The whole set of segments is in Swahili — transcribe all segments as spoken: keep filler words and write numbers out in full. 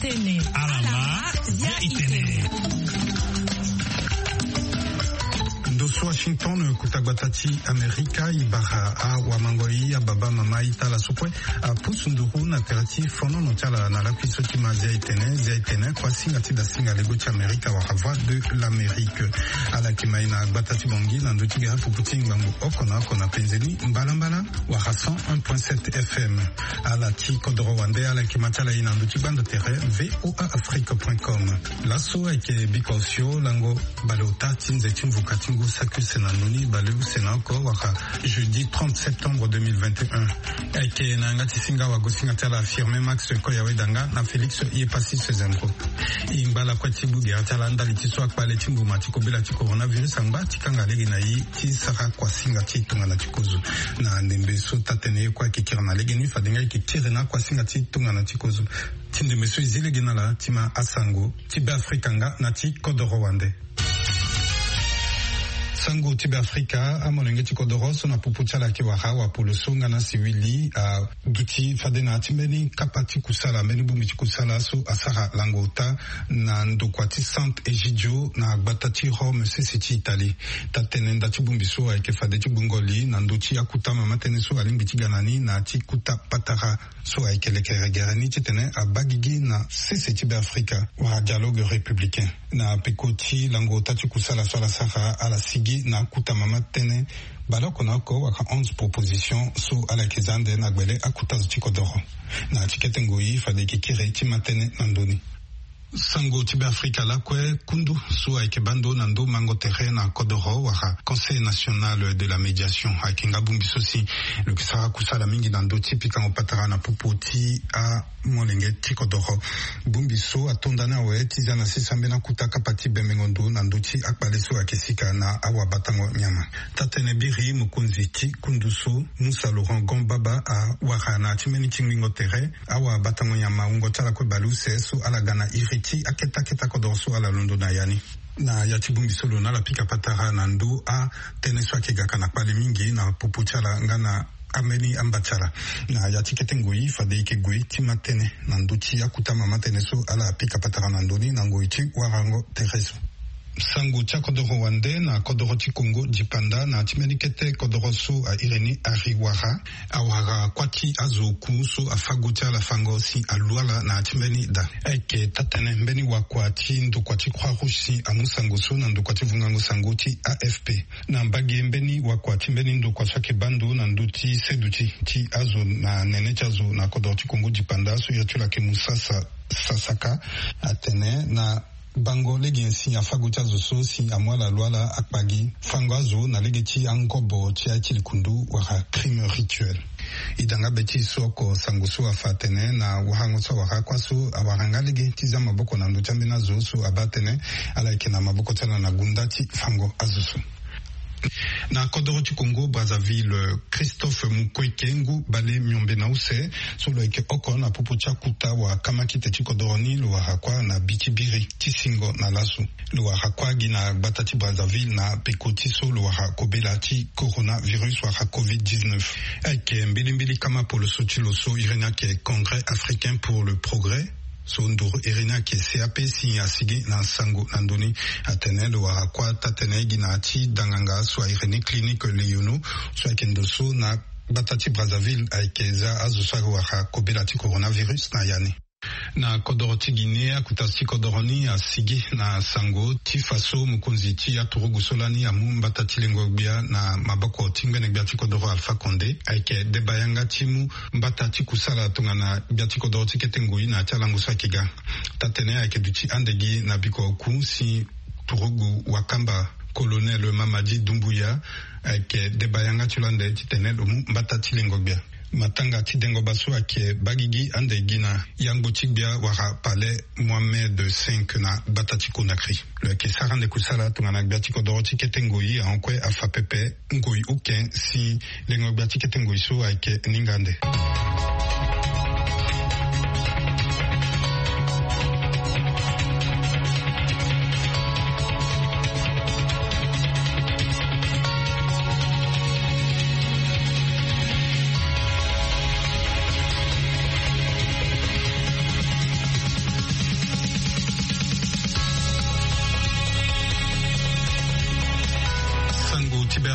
itene. Alama ya itene. Ndoso Washington kutagbatati Amerika ibara a wamangoi ababa mama itala sokwe a pusunduru na terati fono no tala na la kwisoti mazia itene zia itene kwa singa tida singa lego cha Amerika wa hava de l'Amérique ala kimaina gbatati bongi na nduti ga puputing bangu okona kona penzeni mbala mbala wa cent un point sept F M ala ti kodoro wande ala kimatala ina nduti banda terre voa afrique point com laso eke bikosio lango balota tinze timvuka tingu saku senanoni baleu senako waka jeudi trente septembre deux mille vingt et un eke na ngati singa wa gosinga tala affirmé Max Koyawe danga na Félix Yepasi Sezemko imbala kwa tibu ge atala ndali tiso akpale timbu matiko bila ti coronavirus amba tikanga legi na yi ti saka kwa singa ti tunga na tikozo na ndembe so tatene kwa kikira na legi ni fadenga ki tirena kwa singa ti tunga na tikozo tinde meso izile genala tima asango tibe afrikanga na ti kodoro wande sango tibe Afrika amolenge tikodoro so na pupucha la kiwaha wa polosonga na siwili a duti fadena timbeni kapati kusala meni bumi kusala so asara langota na ndokwati Saint Egidio na gbatati Rome sisi Italie tatenenda tibumbi so ake fadeti bungoli na ndoti akuta mama teneso alimbi tiganani na tikuta patara so ake lekeregerani titene a bagigi na sisi tibe Afrika wa dialogue républicain na pekoti langota tikusala so la sara ala sigi na kuta mama tene baloko nako waka onze propositions so ala kizande na gbele akuta zikodoro na tikete ngoi fadeki kire timatene nandoni sango tibe Afrika la kwe kundu so aike bando nando mango terre na kodoro waka conseil national de la médiation akinga bumbi sosi le kisara kusala mingi nando tipika ngopatara na popoti a molenge tikodoro bumbi so atondana we tizana sisambe na kutaka pati bemengondo nando ti akbale so akesika na awa batango nyama tatene biri mukunzi ti kundu so Musa Laurent Gombaba a warana timeni tingingo terre awa batango nyama ungo tala kwe baluse so alagana iri ti aketa keta kodorso ala londo na yani na yatibumbi solo na la pika patara na ndo a teneswa kegaka na pale mingi na pupuchala ngana ameni ambachara na yatikete ngoi fadeike goi timatene na nduti akuta mama teneso ala pika patara na ndoni na ngoi ti warango tereso sango tia kodoro wande na kodoro ti Congo dipanda na timenikete kodoro so a ireni ariwara awara kwati azoku so afago tia la fango si aluala na timeni da eke tatene mbeni wakwa ti ndo kwati croix rouge si amusango so na ndo kwati vungango sango ti A F P na mbagi mbeni wakwa ti mbeni ndo kwa sake bando na ndo ti seduti ti azo na nene chazo na kodoro ti Congo dipanda so yatula ke musasa sasaka atene na bango legi nsi afagucha zoso si amwala luala akpagi fangazo na legi ti angobo ti achili kundu waka crime rituel idanga beti soko sangusu afatene na wahango so waka kwaso awaranga legi tiza maboko na nduchambi na zoso abatene alaike na maboko tana na gundati fango azusu na kodoro ti Congo Brazzaville Christophe Mukwege bale myombe na use solo eke oko na pupu cha kuta wa kamakite ti kodoro ni lo hakwa na bitibiri ti singo na lasu lo hakwa gina batati Brazzaville na pekoti solo wa kobela ti coronavirus wa covid dix-neuf eke mbili mbili kama polo sotilo so irena ke Congrès africain pour le progrès so nduru irina ke C A P si asigi na sango nandoni atenelo wa kwa tatene gina ti danganga so irene clinique leyono so akendo so na batati Brazzaville aikeza azuswa wa kobela ti coronavirus na yani na kodoro ti Guinea kutasi kodoroni asigi na sango ti faso mukunzi ti aturugu solani amu batati lengo bia na mabako tingene bia ti kodoro Alpha Condé aike debayanga timu batati kusala tungana bia ti kodoro ti ketengoi na talangu sakiga tatene aike duti andegi na biko ku si turugu wakamba colonel Mamadi Doumbouya aike debayanga tulande ti tenelo mu batati lengo bia matanga ti dengo baso ake bagigi ande gina yango tigbia wara pale Mohamed cinq na batati Conakry le ke sarande kusala tungana biati kodoro ti ketengoi ankwe afa pepe ngoi uken si lengo biati ketengoi so ake ningande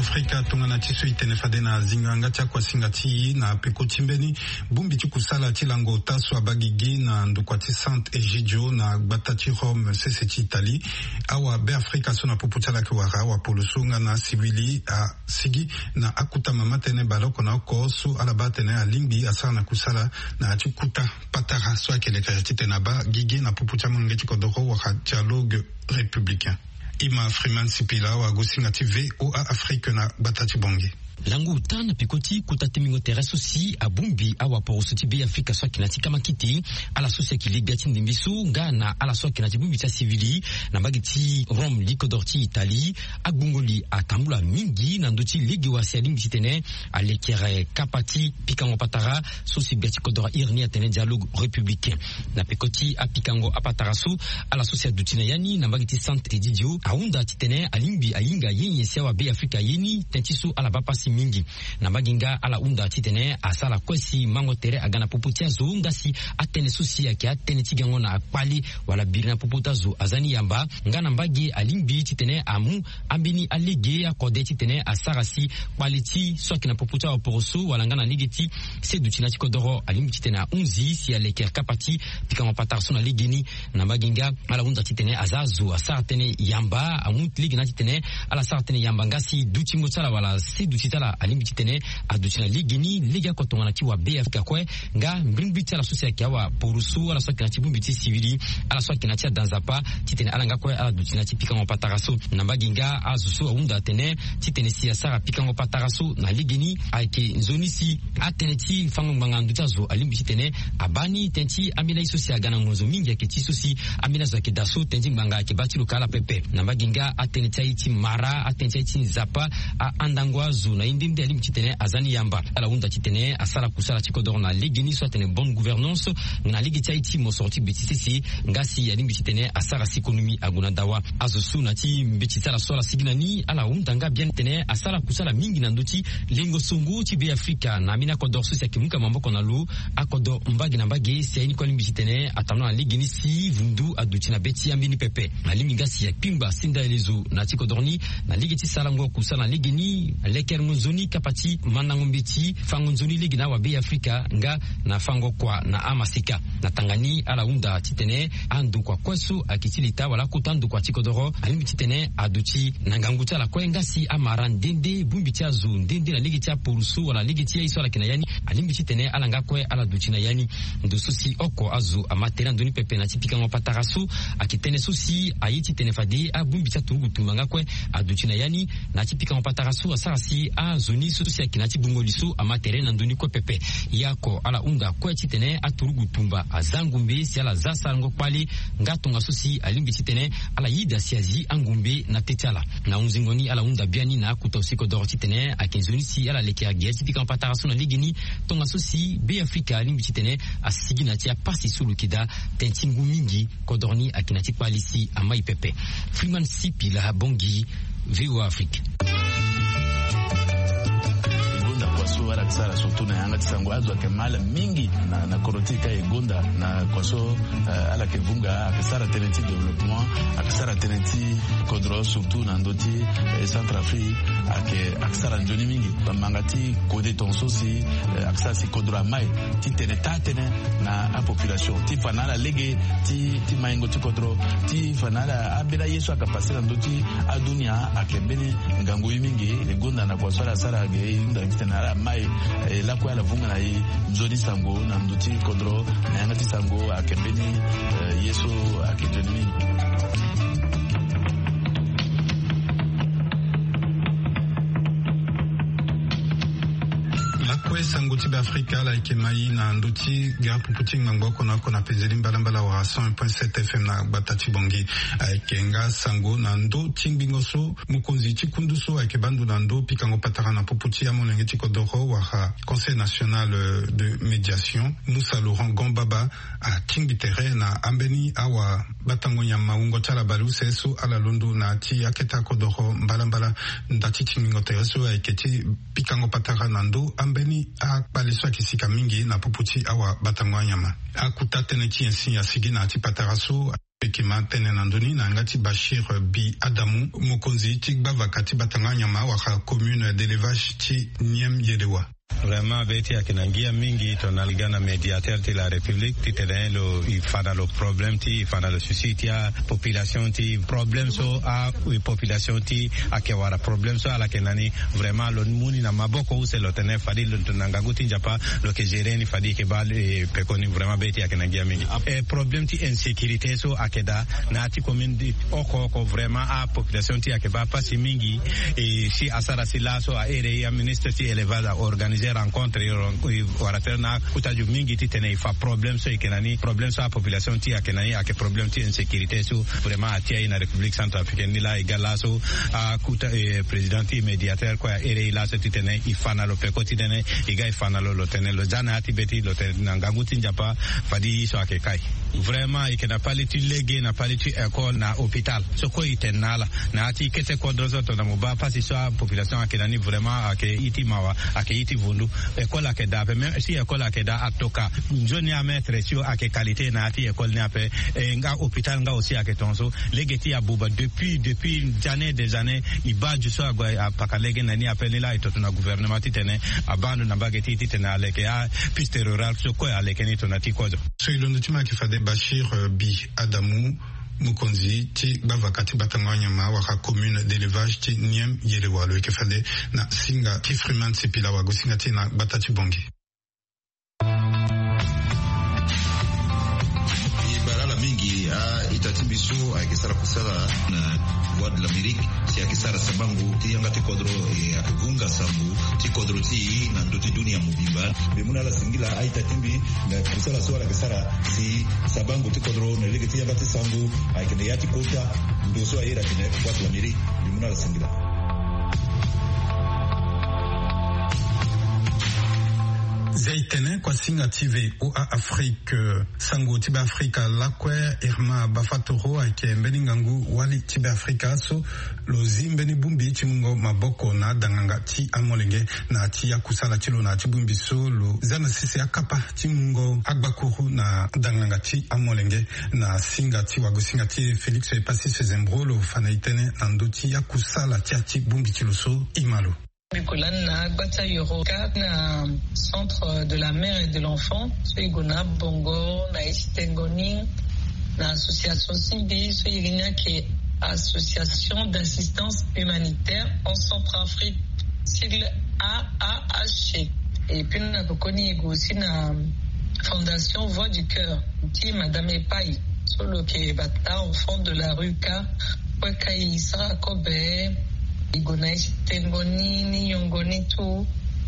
Afrika tungana tiso itene fadena zinganga cha kwa singati na peko timbeni bumbi tikusala tilango taso abagigi na ndukwati Saint Egidio na batati Rome seseti Italie awa be Afrika sona poputala kiwara wa polusunga na sivili a sigi na akuta mamatene baloko na okosu alabatene alimbi asana kusala na atikuta patara so akele kajatite na ba gigi na popucha mungeti kodoro wa dialogue républicain. Ima Freeman Sipila wa Gosinga T V O A Afrique na batati bonge. Langu utana pikoti kutatemingo terrasse aussi a bumbi awa por suti be Afrika so kinati kama kiti ala sosia kiliga tindi mbisu ngana ala so kinati bumbi ta civili na bagiti Rome likodorti Italie agbungoli atambula mingi na ndoti ligi wa sialim bitene alekere kapati pikango patara sosi beti kodora irni atene dialogue républicain na pikoti apikango apatara su ala sosia dutina yani na bagiti Saint Egidio aunda titene alimbi ayinga yenye sewa be Afrika yeni tentisu ala bapasi mingi na maginga ala unda titene asala kwesi mango tere agana puputia zo ngasi atene susi yake atene tigango na akpali wala birina puputa zo azani yamba ngana mbagi alimbi titene amu ambini alege akode titene asarasi kwaliti soki na puputa oporoso wala ngana ligeti sedu tina tikodoro alimbi titene unzi si aleke kapati pikango patarso na ligeni na maginga ala unda titene azazo asartene yamba amu ligena titene ala sartene yamba ngasi duti motsala wala sedu titala alimbi titene adutina ligeni liga kotongana ti wa B F K kwe nga mbringbiti ala sosia kiawa porusu ala soki na tibumbi ti civili ala soki na tia danzapa titene ala nga kwe ala dutina ti pikango pataraso na maginga azusu aunda tene titene si asara pikango pataraso na ligeni aike nzonisi atene ti fango mbangandu tazo alimbi titene abani tenti amila isosia gana ngozo mingi yake ti sosi amila zo yake daso tenti mbanga yake bati lukala pepe na maginga atene tia iti mara atene tia iti nzapa a andangwa zo na indimde alimbi titene azani yamba ala unda titene asala kusala tikodor na ligeni so atene bonne gouvernance na ligi tia iti mosorti betisisi ngasi alimbi titene asara sikonomi aguna dawa azusu na ti mbetitala sola siginani ala unda nga bien tene asala kusala mingi na ndoti lengo songo ti be Afrika na mina kodor so sia kimuka mamboko na lu akodo mbagi na mbagi sia ini kwa limbi titene atamna na ligeni si vundu aduti na beti ambini pepe na limbi ngasi ya pimba sinda elezo na tikodorni na ligi ti salango kusala ligeni leker nzoni kapati manangombiti fango nzoni ligi na wa be Afrika nga na fango kwa na amasika na tangani ala unda titene andu kwa kwesu akitilita wala kutandu kwa tikodoro alimbi titene aduti na nganguta la kwenga si amaran dende bumbi tia zu dende na ligi tia purusu wala ligi tia iso la kinayani alimbi titene ala nga kwe ala duti na yani ndususi oko azu amatera ndoni pepe na tipika ngopatarasu akitene susi ayiti tene fadi abumbi tia turugu tumbanga kwe aduti na yani na tipika ngopatarasu asarasi a zoni susi akinati bungolisu amatere na ndoni kwe pepe yako ala unda kwe titene aturugu tumba azangumbe si ala zasa ngo kwali ngatunga susi alimbi titene ala yida siazi angumbe na tetala na unzingoni ala unda biani na kuta usiko doroti tene akinzoni si ala leke agia tipika mpatarasu na ligini tonga susi be Afrika alimbi titene asigi na tia pasi sulu kida tentingu mingi kodorni akinati kwalisi amai pepe Freeman Sipi la bongi V O A Afrique. So ala kisara surtout na yanga tisango azo akemala mingi na na korotika egonda na kwaso uh, ala kevunga akisara tenenti development akisara tenenti kodro surtout na ndoti eh, Centrafrique ake akisara njoni mingi bamangati kode tonso si uh, akisara si kodro mai ti teneta tene na a population ti fanala lege ti ti maingo ti kodro ti fanala abela yesu akapasira ndoti adunia akebeni ngangu mingi egonda na kwaso ala sara ge inda kitena mai eh, la kwa la vunga na hii nzoni sango na mduti kodro na yangati sango akembeni eh, yeso akijoni sango tibe Afrika la ikemai na ndoti gapu puting mangoko na kona pezeli mbalambala wa cent un point sept F M na batati bongi kenga sango na ndo tingbingoso mukonzi chikunduso akebandu na ndo pikango patara na poputi ya monenge tikodoro wa Conseil national de médiation Moussa Laurent Gombaba a tingbitere na ambeni awa batango nyama ungo tala balu seso ala londo na ti aketa kodoro mbalambala ndati tingbingote so aketi pikango patara na ndo ambeni a paliswa kisika mingi na puputi awa batangwa nyama akuta teneti ensi ya sigi na ati pataraso Ekima tene nandoni na ngati Bashir Bi Adamu mokonzi tikba vakati batanganya ma waka commune d'élevage ti Niem Yelewa. Vraiment beti akinangia mingi tonaligana médiateur de la République ti tene lo ifana lo problème ti ifana lo suscite ya population ti problème so a u population ti akewara problème so ala kenani vraiment lo muni na maboko use lo tene fadi lo tunangaguti njapa lo ke gereni fadi ke bal e pekoni vraiment beti akinangia mingi e problème ti insécurité so akeda na ti commune di oko oko vraiment a population ti akeba pasi mingi e si asara sila so a ere ya ministre ti élevage a organiser rencontre warater na kutaju mingi ti tene fa problème so ikenani problème so a population ti akenani ake problème ti insécurité so vraiment atia ina République centrafricaine ni la igala so a kuta eh, président ti médiateur kwa ere ila so ti tene ifana lo peko ti tene iga ifana lo lo tene lo jana ati beti lo tene nanganguti njapa fadi so ake kai vraiment ikena pali ti lege na pali ti école na hôpital so ko itenala na ati kete kodrozo to na muba pasi so a population akenani vraiment ake iti mawa ake iti vundu école ake da même si école ake da atoka njoni a mettre sur ake qualité na ati école ni ape nga hôpital nga aussi ake tonso legeti abuba depuis depuis années des années iba ju so agwa pakalege na ni apeli la ito na gouvernement titene abando na bageti titene aleke a piste rural so ko aleke ni to na tikozo so ilondo tima kifade Bashir Bi Adamu mukonzi ti bavakati batanganya ma waka commune d'élevage ti Niem Yelewa lo kifade na singa kifriman sepila wa gosinga ti na batati bongi ibarala mingi a itatibiso a kisara kusala na Voix de l'Amérique si akisara sabangu ti yanga ti kodro e akuvunga sambu ti kodro ti na ndoti dunia mubimba bemuna la singila aita timbi na kusala swala kisara si sabangu ti kodro na lege ti yanga ti sambu aikene yati kota ndo so era kine Voix de l'Amérique bemuna la singila Zaitene kwa singa tive o a Afrique sango tibe Afrika lakwe irma bafatoro ake mbeningangu wali tibe Afrika so lo zimbeni bumbi chimungo maboko na danganga ti amolenge na ti yakusala chilo na chibumbi so lo zana sisi akapa chimungo agbakuru na danganga ti amolenge na singa ti wago singa ti Felix Epasi Sezembro lo fanaitene na ndoti yakusala ti ati bumbi chilo so imalo Bikolana Gbata Yoroka na centre de la mère et de l'enfant so igona bongo na isitengoni na association Simbi so igina ke association d'assistance humanitaire en Centrafrique sigle A A H. Et puis na kokoni aussi na fondation Voix du Cœur qui madame Epai solo ke bata enfant de la rue K kwa kaisa kobe igona tengoni ni yongoni tu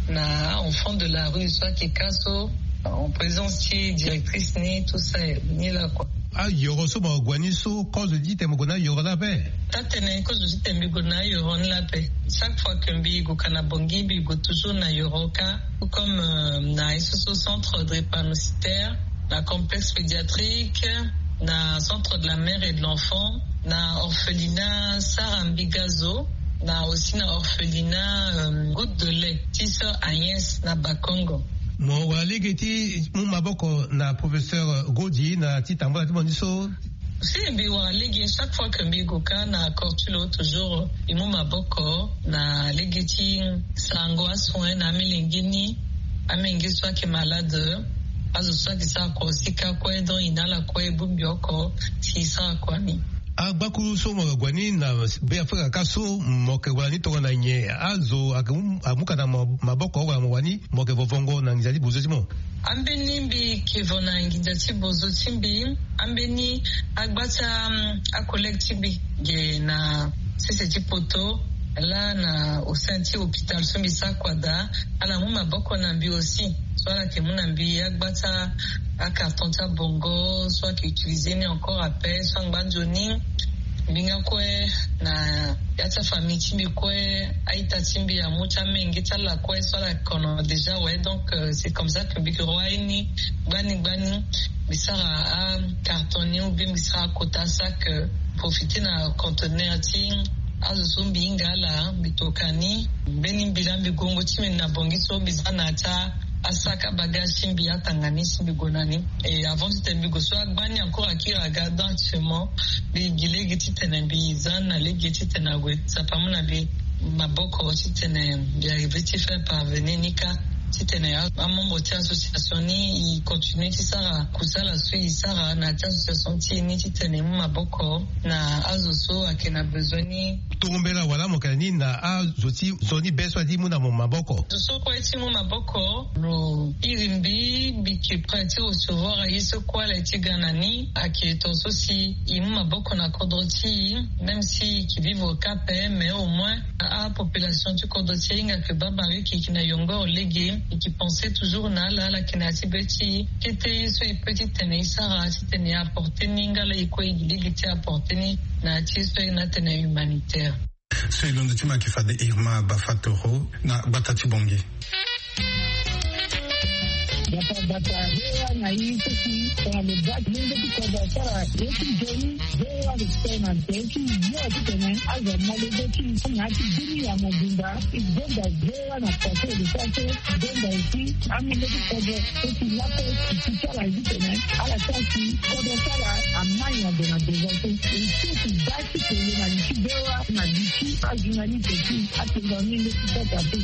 na enfant de la rue soit qui caso en présence directrice ni tout ça ni là quoi ah yoro so ba gwani so cause dit temgona yoro la paix tatene cause dit temgona yoro la paix chaque fois que mbi go kana bongi bi go toujours na yoroka comme euh, na iso centre drépanocytaire na complexe pédiatrique na centre de la mère et de l'enfant na orphelinat Sarambigazo na aussi na orphelinat euh, Goutte de lait Tissa Agnès na Bakongo mo walege ti mu maboko na professeur Godi na titambola ti boniso si mbi walege chaque fois que mbi goka na cortulo toujours imu maboko na legeti sango aswen na milingini amengi soit qui malade azo soit qui sa ko sika ko don inala ko ebumbioko si sa ko ni agbakuru so mo gwani na be Afrika kaso mo ke wani to na nye azo amuka na maboko wa mo wani mo ke vovongo na ngizali bozo simo ambeni mbi ke vona ngizali bozo timbi ambeni agbata um, a collective ge na sese tipoto là na au senti hôpital so mbisa kwada ala mu maboko na mbi aussi soit que mon ambi agbata a carton ta bongo soit qui utilisé ni encore appel soit ngbanjoni binga kwe na yata famille timbi kwe aita timbi ya mucha mengi tala kwe soit la kono déjà ouais donc euh, c'est comme ça que bikro ni bani bani bisara a cartonné ou bien bisara kota sac profiter na conteneur ting azo zumbi ingala bitokani beni bilambi gongo chime na bongiso bizana ta asaka baga simbi atangani simbi gonani et avant c'était bigoso agbani encore akira gada actuellement les gilegi titene bizana les geti tenagwe ça pas mon avis maboko titene ya riveti fait parvenir nika titene a membre de l'association ni il continue tisara kusala sui sara na association ti ni titene maboko na azoso akena besoin tombela wala mokani na azoti zoni beso di muna mo maboko so ko eti mo maboko lo irimbi biki prati au savoir iso kwa la tiganani akieto sosi imu maboko na kodoti même si qui vivent au Cap mais au moins a population du kodoti inga ke babari ki kina yongo lege et qui pensait toujours na la la kinati beti kete so petit tene sara tene apporter ninga la iko igili ti apporter ni na tiso na tene humanitaire. C'est l'un des thèmes qui fait de Irma Bafatoro na Batati Bongi. Bata bata hewa na hii sisi kwa mebaki nende kikoda sara eti jeni hewa kusema eti yote tena aza malezeki na ati dini ya mobimba izonda hewa na pase de pase donda eti amile kikoda eti lapo kichara hivi tena ala sasi kodo sara amanya de na dezote eti basi kwenye na nchibewa na dichi ajunani teki ati ngamile kikoda tu.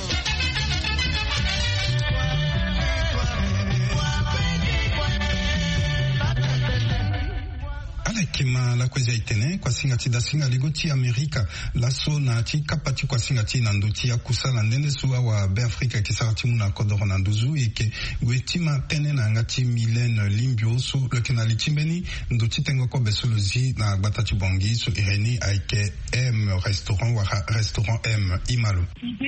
Kima la kwezi itene kwa singati da singa ligoti Amerika la so na ati kapati kwa singati na ndoti ya kusala ndene suwa wa be Afrika kisarati muna kodoro na nduzu ike wetima tene na ngati Milene Limbio so lekena lichimbeni ndoti tengo ko besolozi na Batati Bongi so ireni aike M restaurant wa restaurant M Imalo.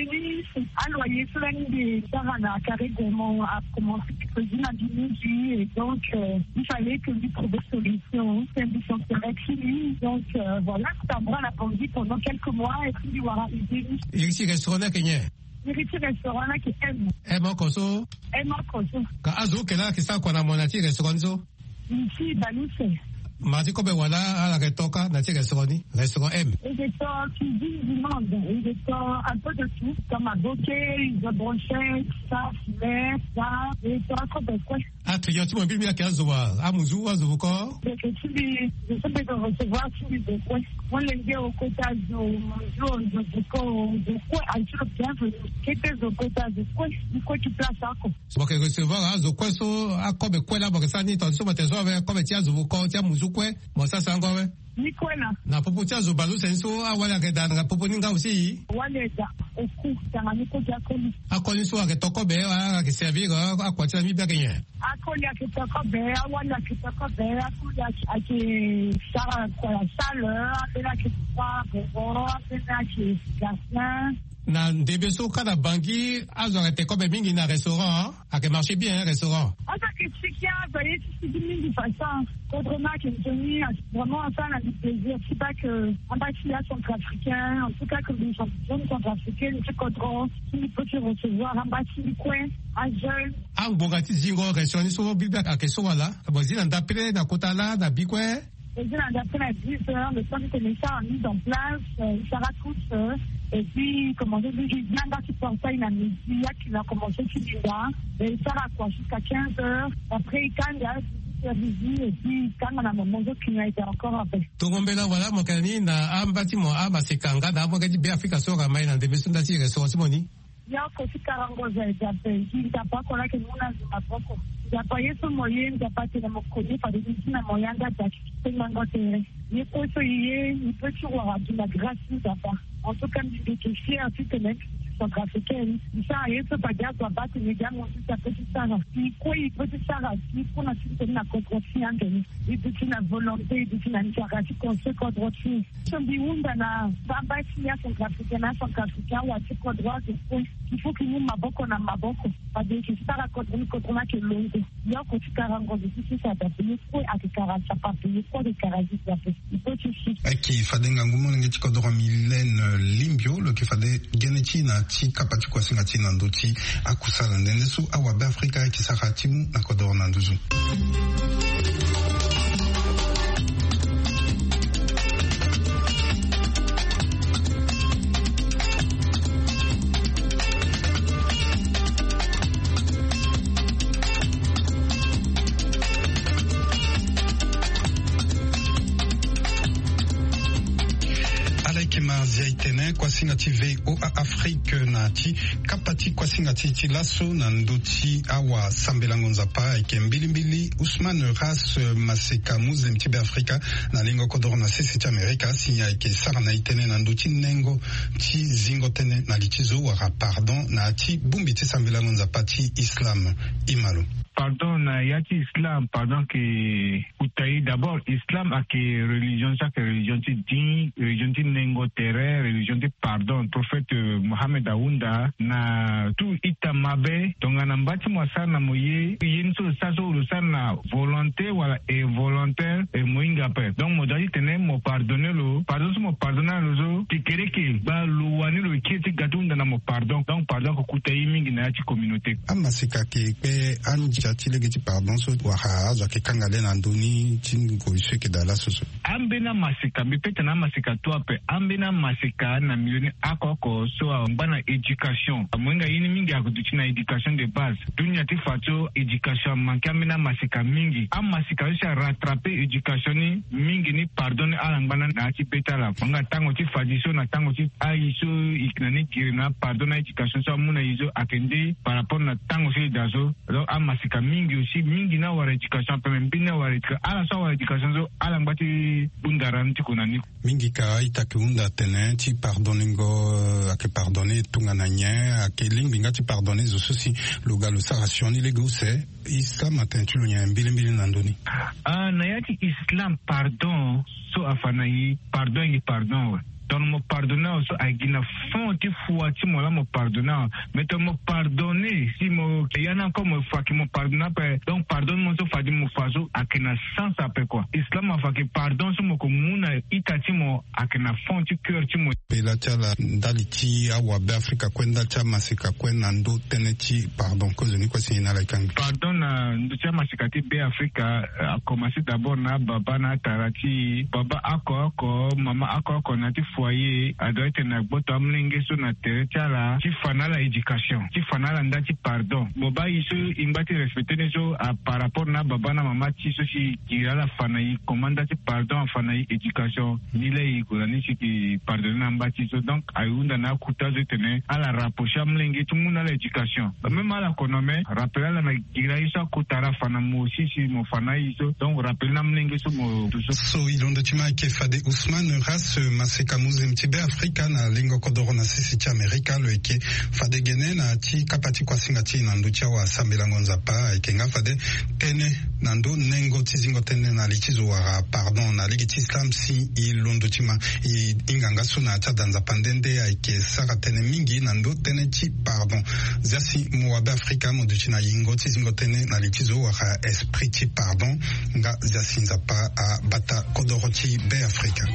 Alors, il y a plein de Sarana carrément a commencé à cuisiner à Djibouti et donc euh, il fallait que lui trouve des solutions. C'est une mission qui donc euh, voilà, ça m'a la Bongi pendant quelques mois et puis il y aura une demi. Il y a ici restaurant Kenya. Il y a ici restaurant qui aime. Aime Koso. Aime Koso. Ka azo kela kisa kwa na monati restaurant zo. Ici Baluse. Mardi kobe wala ala ketoka na tige restaurant restaurant M. Et des temps cuisine du monde, et des temps un peu de tout, comme à bokeh, de brochettes, ça, filet, ça, et ça raconte de quoi. Ah, tu y as tu m'as bien qu'à zoa, à Mouzou, à Zouko. Et que tu lui, je sais pas de recevoir, tu lui de quoi. On l'aime au quota de Mouzou, de Zouko, de quoi, à tu le bienvenu. Qu'est-ce que au quota de quoi, de quoi tu places à quoi. C'est pas que recevoir à Zouko, so, à comme quoi là, parce que ça n'est pas, sur ma tête, comme tu as Zouko, tu as Mouzou, quoi, bon, ça, c'est encore, Nikwena. Na popo tia zo balu senso a wala ke dan popo ninga aussi. Wale da oku tanga niko ja koli. A koli so a ke toko be a ke servir a kwa tia mi ba kenye. A koli a ke toko be a wala ke toko be a koli a ke sara kwa sale a bela ke pa boro a bela ke gasna. Na ndebe so kada bangi a zo te ko be mingi na restaurant a ke marché bien restaurant. A ta ke chikia ba yeti si mingi façon. Autrement qui est venu vraiment à ça avec plaisir. C'est pas que ambassadeur centrafricain, en tout cas que les jeunes centrafricains, c'est qu'on qui peut se recevoir ambassadeur coin à jeune. Ah, bongati zingo restaurant so bibia akeso wala. Bozina ndapele na kotala na bikwe. Et puis, on a fait la dix heures, le temps que les gens ont mis en place, euh, ça raconte, et puis, comment je dis, j'ai bien battu pour ça, il a mis, il y a qui a commencé sur les gars, et ça raconte jusqu'à quinze heures. Après, quand il y a et puis quand on a mon qui a été encore avec. Togombela wala mokani na ambati mo aba sekanga na mo kadi be Afrika so ga mai na de besunda ti restaurant moni. Ya ko si karango za jape, ki ta pa ko la ke mona za poko. Ya pa yeso moyen da pa te na mo ko ni pa de na moyanga da ki mango tere. Ni ko so yé, ni peut tu voir de la grâce da pa. En tout cas, je suis fier à tout le monde. Centrafricaine, ça a été pas bien, soit pas que les gars m'ont dit ça peut ça. Si quoi il peut ça, si qu'on a su la contre-fille, il peut la volonté, il peut la nicarague qu'on se contre-fille. Si on dit où on a pas bâti à centrafricain, centrafricain ou à ce qu'on droit de fond, il faut que nous maboko na maboko. Parce que c'est ça la contre-fille contre la que l'on dit. Il y a que tu carango de tout ça, t'as payé quoi à tes caras, t'as pas payé quoi de caragis, t'as payé. Il faut que tu sais. Qui fade ngangumo ngeti kodoro Milene Limbio, le qui fade geneti na ti kapati kwa singati na ndoti akusala ndende su awa be Afrika kisakatimu na kodoro na nduzu. ndima ziaitene kwa singati V O A Afrique na ti kapati kwa singati ti laso na ndoti awa sambelango nzapa ike mbili mbili Ousmane Ras Maseka Muze mtibe Afrika na lingo kodoro na sisi ti Amerika sinya ike sara na itene na ndoti nengo ti zingo tene na lichizo wara pardon na ti bumbi ti sambelango nzapa ti Islam Imalo. Pardon na yati Islam pardon que utayi d'abord Islam a que religion ça que religion ti din religion ti nengo terre religion ti pardon prophète Mohammed Aounda na tout itamabe donc na mbati mo sana moye yinso saso rusana volonté wala involontaire et moinga pe donc mo dali tene mo pardonner lo pardon mo pardonner lo ti kereke ba lo wani lo kiti gatunda na mo pardon donc pardon ko kutayi mingi na ti communauté amasika ke pe anji tilegi pardon so waha za ke kangale na ndoni tingo iseke dala soso ambena masika bipeta na masika to ape ambena masika na milioni akoko so ambana education amwenga yini mingi akuduchi na education de base dunia ti fato education manka ambena masika mingi am masika isha rattraper education mingi ni pardon ala ngana na ti petala nga tango ti fadiso na tango ti aiso iknani kirina pardon na education so muna izo akende par rapport na tango si dazo donc am masika mingi aussi mingi na wara education pe mbina wara education ala so wara education so ala ngati bundaran ti kunani mingi ka itaki unda tene ti pardoningo ake pardonner tungana nye ake lingi ngati pardonner zo sosi lugalo sarasioni lego se Islam atentu nya mbili mbili na ndoni ah na yati Islam pardon so afana yi pardon yi pardon donc me pardonner so agina fond ti foi ti mo la me pardonner mais to me pardonner si mo yana comme me fa ki mo pardonner pe donc pardonne mo so fa di mo fa so akena sans ape quoi Islam a fa ki pardon so mo ko muna itati mo akena fond ti cœur ti mo pela tala ndaliti awa be Afrika kwenda cha masika kwenda ndo teneti pardon cause ni kwa sina la kangi pardon na ndo cha masika ti be Afrika a commencé d'abord na baba na tarati baba akoko mama akoko na ti foyer adoit na boto amlenge so na teretala ti fanala education ti fanala ndati pardon boba iso imbati respecter so par rapport na baba na mama ti so si kirala fana yi commanda ti pardon fana yi education ni le yi ko ni si ki pardonner na mbati so donc ayunda na kuta zo tene ala rapprocher amlenge tout monde la education même ala konome rappeler la gira isa kutara fana mo si si mo fana yi so donc rappeler na amlenge so mo so ilondo tima ke fade Ousmane Ras Maseka Muze mtibe Afrika na lingo kodoro na sisi ti Amerika lo eke fade gene na ti kapati kwa singati na nducha wa sambelango nzapa eke nga fade tene na ndo nengo ti zingo tene na lichizo wara pardon na ligi ti Islam si ilondo tima inganga so na ata danza pandende eke sara tene mingi na ndo tene ti pardon zasi mwabe Afrika moduchi na yingo ti zingo tene na lichizo wara esprit ti pardon nga zasi nzapa a bata kodoro ti be Afrika.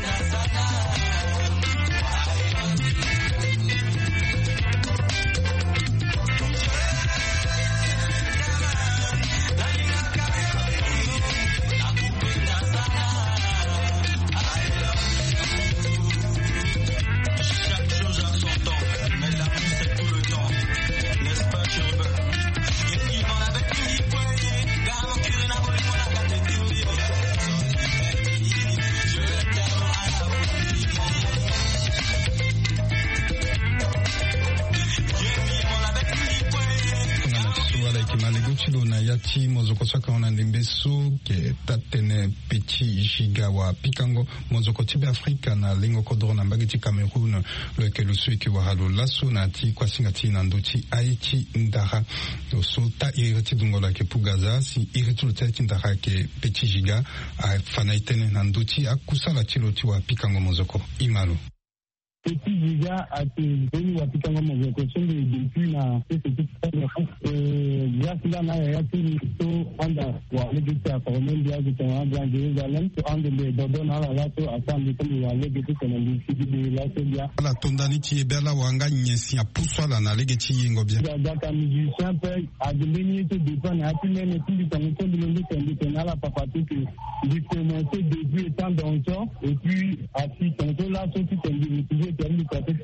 Yati mozoko saka ona ndembeso ke tatene petit giga wa pikango mozoko tibe Afrika na lingo kodoro na mbagiti Cameroun lo ke lo suiki wa halo laso na ti kwa singati na ndoti Haiti ndara so ta ireti dungola ke pugaza si ireti lo tati ndara ke petit giga a fanaitene na ndoti akusala tiloti wa pikango mozoko imalo petit giga a été venu à Pikango Mozoko depuis na petit euh grâce na ya ti to anda wa legiti a Colombia de Tanga Jerusalem to anda le dodo na la to assemble comme wa legiti na de la Serbia la tondani ti bela wanga nyesi a puswala na legiti yingo bien da ka musicien pe a de venir to dépend a ti même tout du temps to de le de na la papa tout que du commencer depuis étant dans ça et puis à si tantôt là tout est terminé terminé parce que il y a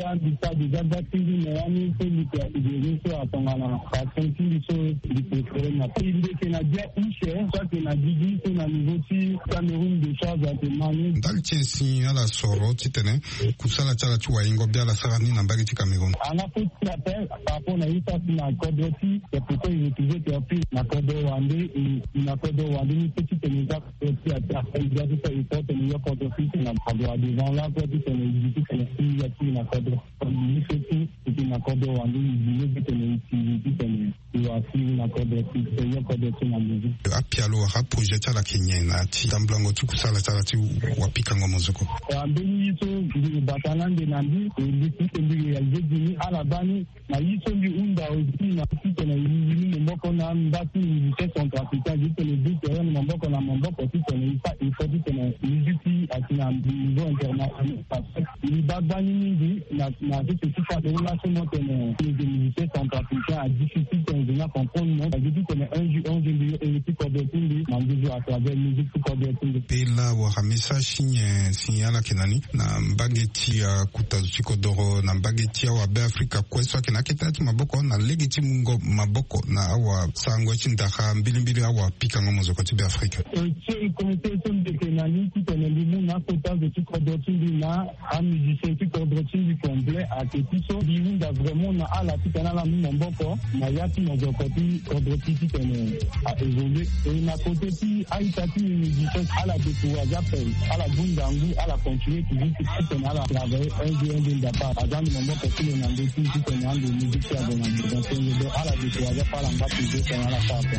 déjà bisa déjà datingi na yani so li ya idiriso atongana pasengi so li préféré na il est que na dia ishe soit que na didi so na niveau ti Cameroun de charge à demander dal chensi ala soro titene kusala chala chwa ingo biala sarani na mbagi ti Cameroun ana faut appel par rapport na isa na kodoti et pourquoi il utilisait que puis na kodo wande et na kodo wande ni petite mise et puis après il y a tout ça il faut que nous kodoti na kodo devant là quoi tout est dit que il y a tout na kodo ni fait tout na kodo wande il dit que nous utilisons il va suivre na kodoti c'est yo kodoti na musique apialo ha projet chala Kenya na ti tamblango ti kusala chala ti wapika ngomozoko ambeni yiso ndi batalande nandi ndi ti ndi ya jeni ala bani na yiso ndi unda aussi na ti na yini mboko na mbati ni centre africain dit le but est na mboko na mboko ti na isa il faut dit na musique atina niveau international ni babani ndi na na ti ti fa de la somo tene les musiques centre africain a difficulté de comprendre non dit que un jour un jour et ti ko de ndi na ndizo à travers musique ko de ndi pela wa hamisa shinye sinyala kinani na mbageti ya kutazuchiko doro na mbageti ya wa be Afrika kweswa kinaketati maboko na legiti mungo maboko na awa sangwe chindaka mbili mbili awa pika ngomozo kwa tibe Afrika eche komite sonde kenani kiteneli muna kota de chiko dotindi na amizise chiko dotindi komple aketiso diwinda vraiment na ala tikana la mboko na yati mozokoti kodoti kitene a évolué et na kote ti aitati mizise ala de pouvoir j'appelle ala bundangu ala continuer toujours kitene ala travailler un jour un jour d'apart azani mboko kile na ndeti kitene ande musique ya bona donc on ala de pouvoir j'appelle en bas toujours kitene ala papa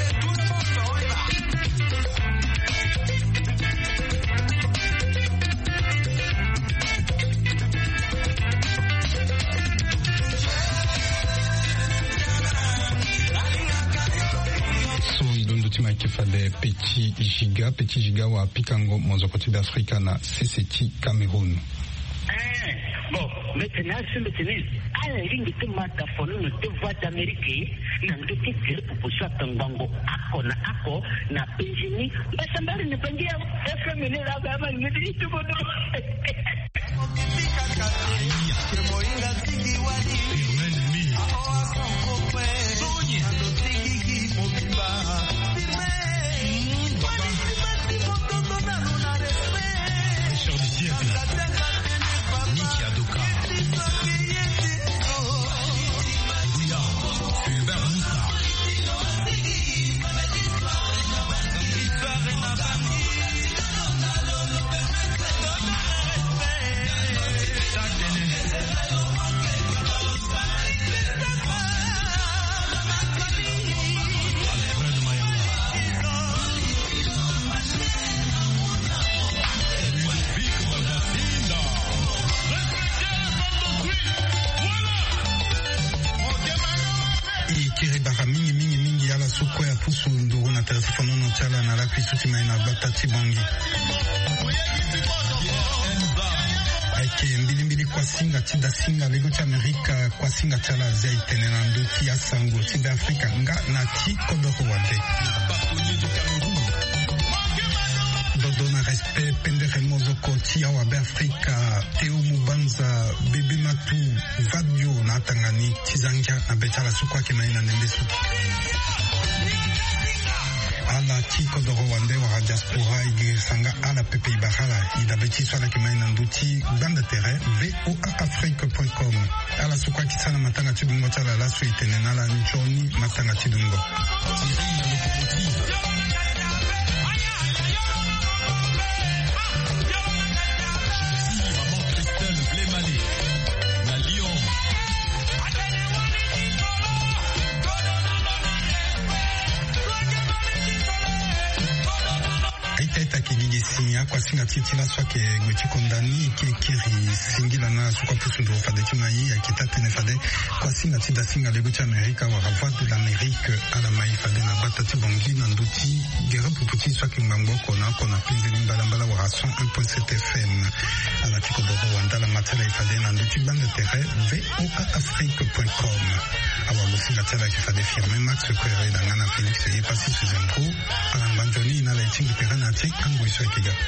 kifale petit giga petit giga wa pikango mozokoti d'Afrique na C C T Cameroun. Eh bon maintenant c'est maintenant ala lingi tumata fono te voix d'Amérique na ndoki tire pour ça tangango ako na ako na penjini basambari ne pengia F M ne la gama ni ndi to bodo suko ya pusu nduru na telefonu no chala na la kwisuti maina batati bongi aike mbili mbili kwa singa tida singa lego cha Amerika kwa singa chala zai tenena ndoki ya sango tida Afrika nga na ti kodoko wade dodo na respect pendere mozoko tia wa be Afrika Teo Mubanza Bebe Matu Vadio na Tangani Tizanga na betala suko ke maina nembesu ala tiko do Rwanda wa diaspora igresanga ala pepe ibahala idabeti swala kimaina nduti bande terre v o a afrique point com ala sukwa kitsana matanga tidungo tsala la suite nenala njoni matanga tidungo sinya kwa singa titila swake gweti kondani kiri singila na suka pusundu fadeti mai ya kitate ne fade kwa singa tida singa lego cha Amerika wa rava de l'Amérique ala mai fade na batati bongi na nduti gera puputi swake mbango kona kona pinde mbala mbala wa cent un point sept F M ala tiko do Rwanda la matela fade na nduti bande terre v o a afrique point com awa musinga tela kifade firme Max Kwere na ngana Felix ye pasi suzentro ala banjoni na la itingi perana te kango iswa kiga